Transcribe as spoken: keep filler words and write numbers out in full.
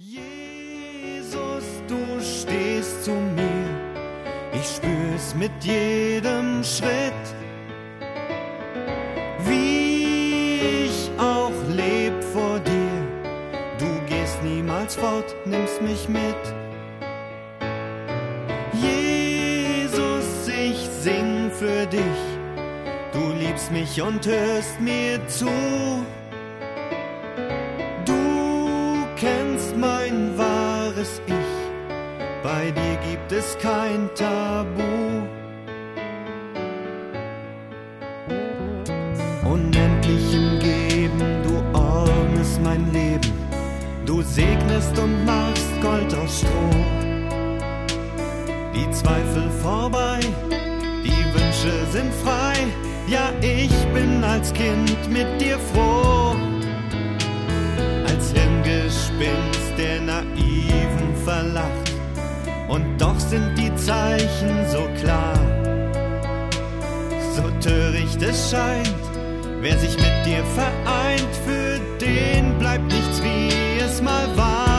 Jesus, du stehst zu mir, ich spür's mit jedem Schritt. Wie ich auch leb vor dir, du gehst niemals fort, nimmst mich mit. Jesus, ich sing für dich, du liebst mich und hörst mir zu. Du kennst mein wahres Ich, bei dir gibt es kein Tabu. Unendlich im Geben, du ordnest mein Leben, du segnest und machst Gold aus Stroh. Die Zweifel vorbei, die Wünsche sind frei, ja, ich bin als Kind mit dir froh. Als Hirngespinst der Naiven verlacht, und doch sind die Zeichen so klar. So töricht es scheint, wer sich mit dir vereint, für den bleibt nichts, wie es mal war.